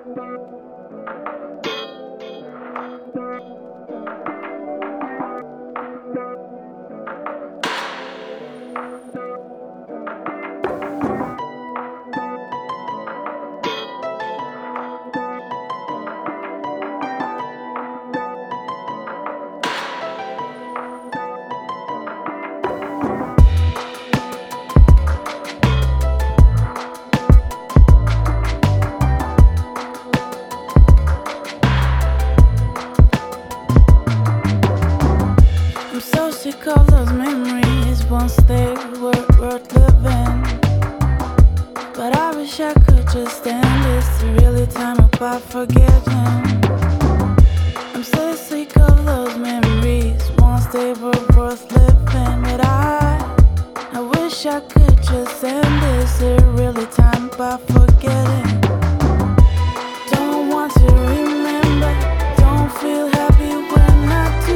Sick of those memories once they were worth living. But I wish I could just stand this to really time apart forgetting. I'm so sick of those memories once they were worth living. But I wish I could just end this to really time apart forgetting. Don't want to remember, don't feel happy when I do.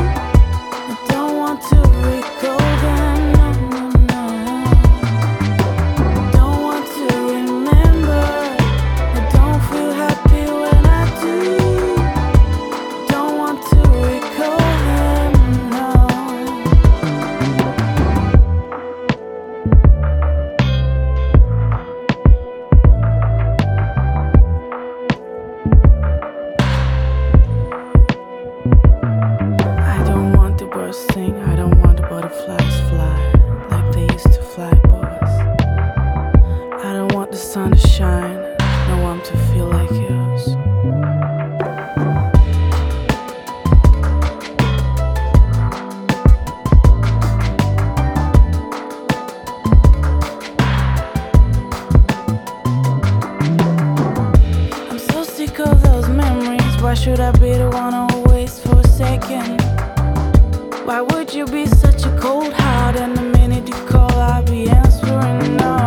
To recall them, no. Don't want to remember. I don't feel happy when I do. Don't want to recall them, no. I don't want the birds sing. I don't want the butterflies fly like they used to fly, boys. I don't want the sun to shine. No one to feel like yours. I'm so sick of those memories. Why should I be the one always forsaken? Why would you be such a cold heart? And the minute you call, I'll be answering no.